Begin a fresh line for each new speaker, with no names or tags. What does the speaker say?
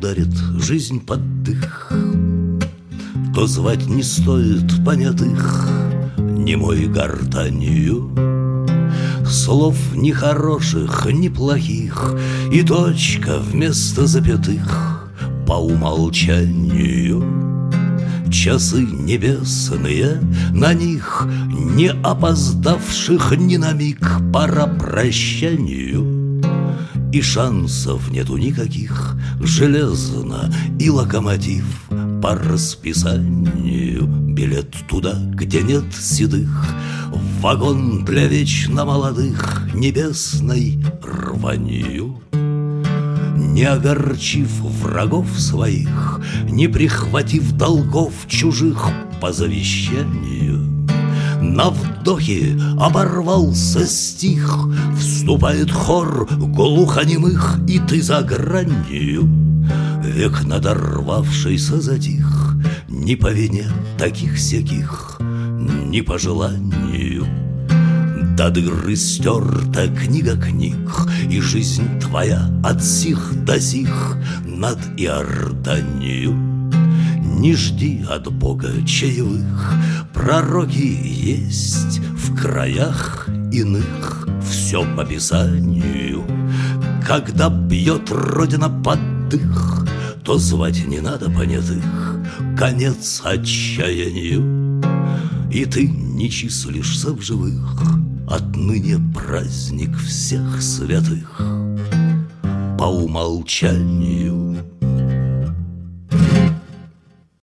ударит жизнь под дых, то звать не стоит понятых немой гортанью. Слов ни хороших, ни плохих, и точка вместо запятых по умолчанию. Часы небесные, на них не опоздавших ни на миг пора прощанию. И шансов нету никаких, железно и локомотив по расписанию. Билет туда, где нет седых, в вагон для вечно молодых небесной рванью. Не огорчив врагов своих, не прихватив долгов чужих по завещанию, на вдохе оборвался стих, вступает хор глухонемых, и ты за гранью. Век надорвавшийся затих, ни по вине таких-сяких, ни по желанию. До дыры стерта книга книг, и жизнь твоя от сих до сих над Иорданию. Не жди от Бога чаевых, пророки есть в краях иных. Все по Писанию. Когда бьет Родина под дых, то звать не надо понятых, конец отчаянию. И ты не числишься в живых, отныне праздник всех святых по умолчанию.